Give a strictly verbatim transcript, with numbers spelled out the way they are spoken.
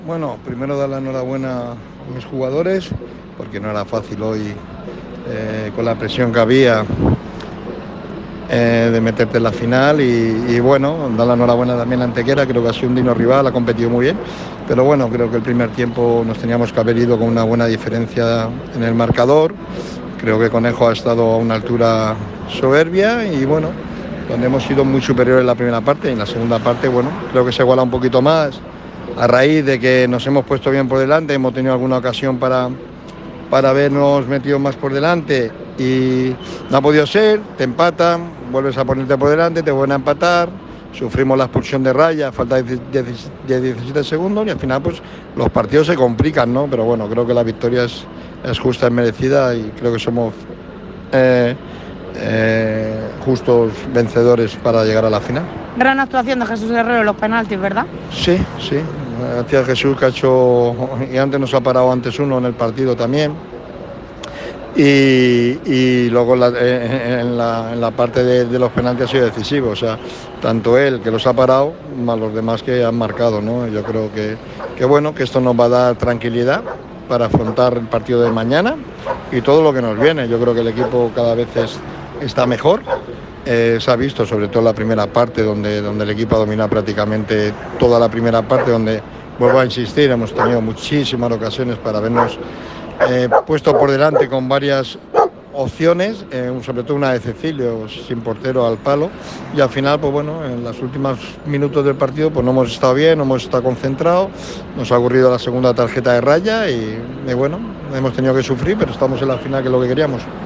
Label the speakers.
Speaker 1: Bueno, primero dar la enhorabuena a mis jugadores, porque no era fácil hoy, eh, con la presión que había, eh, de meterte en la final y, y bueno, dar la enhorabuena también a Antequera, creo que ha sido un digno rival, ha competido muy bien, pero bueno, creo que el primer tiempo nos teníamos que haber ido con una buena diferencia en el marcador. Creo que Conejo ha estado a una altura soberbia y bueno, donde hemos sido muy superiores en la primera parte y en la segunda parte, bueno, creo que se iguala un poquito más a raíz de que nos hemos puesto bien por delante, hemos tenido alguna ocasión para, para habernos metido más por delante y no ha podido ser, te empatan, vuelves a ponerte por delante, te vuelven a empatar, sufrimos la expulsión de Raya, falta de diecisiete segundos y al final pues los partidos se complican, ¿no? Pero bueno, creo que la victoria es, es justa, es merecida y creo que somos eh, eh, justos vencedores para llegar a la final.
Speaker 2: Gran actuación de Jesús Herrero en los penaltis, ¿verdad?
Speaker 1: Sí, sí, gracias a Jesús que ha hecho, y antes nos ha parado antes uno en el partido también. Y, y luego la, en, la, en la parte de, de los penaltis ha sido decisivo, o sea, tanto él que los ha parado, más los demás que han marcado, ¿no? Yo creo que, que bueno, que esto nos va a dar tranquilidad para afrontar el partido de mañana y todo lo que nos viene. Yo creo que el equipo cada vez es, está mejor. Eh, se ha visto sobre todo la primera parte donde, donde el equipo ha dominado prácticamente toda la primera parte, donde, vuelvo a insistir, hemos tenido muchísimas ocasiones para vernos eh, puesto por delante con varias opciones, eh, sobre todo una de Cecilio sin portero al palo y al final pues bueno, en los últimos minutos del partido pues no hemos estado bien, no hemos estado concentrados, nos ha ocurrido la segunda tarjeta de Raya y, y bueno, hemos tenido que sufrir, pero estamos en la final, que es lo que queríamos.